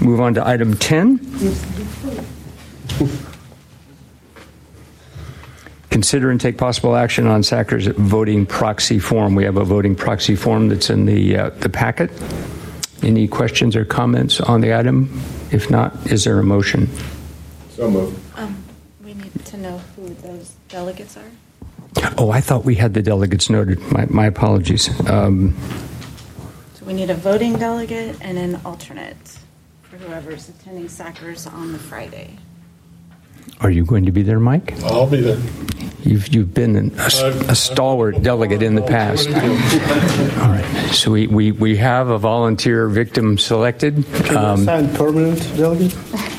Move on to item 10. Consider and take possible action on Sacker's voting proxy form. We have a voting proxy form that's in the packet. Any questions or comments on the item? If not, is there a motion? So moved. We need to know who those delegates are. Oh, I thought we had the delegates noted. My apologies. So we need a voting delegate and an alternate for whoever's attending Sacker's on the Friday. Are you going to be there, Mike? I'll be there. You've been a stalwart delegate in the past. All right. So we have a volunteer victim selected. Can you assign permanent delegate?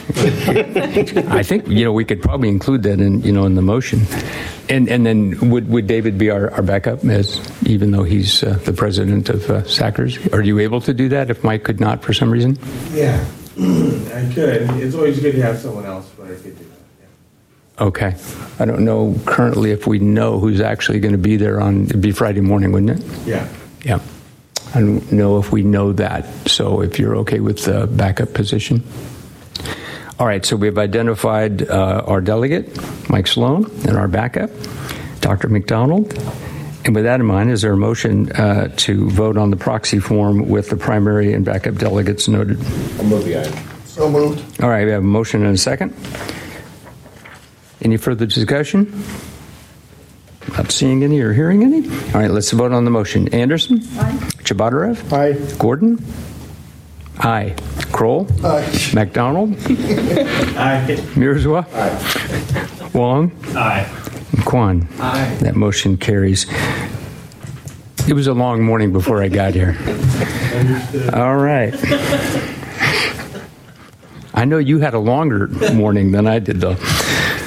I think we could probably include that in the motion. And then would David be our backup, even though he's the president of Sacker's? Are you able to do that if Mike could not for some reason? Yeah, I could. It's always good to have someone else, but I could do that. Okay. I don't know currently if we know who's actually going to be there it'd be Friday morning, wouldn't it? Yeah. Yeah. I don't know if we know that. So if you're okay with the backup position. All right. So we've identified our delegate, Mike Sloan, and our backup, Dr. McDonald. And with that in mind, is there a motion to vote on the proxy form with the primary and backup delegates noted? I'll move the item. So moved. All right. We have a motion and a second. Any further discussion? Not seeing any or hearing any? All right, let's vote on the motion. Anderson? Aye. Chabadarev? Aye. Gordon? Aye. Kroll? Aye. MacDonald? Aye. Mirzwa? Aye. Wong? Aye. And Kwan? Aye. That motion carries. It was a long morning before I got here. All right. I know you had a longer morning than I did, though.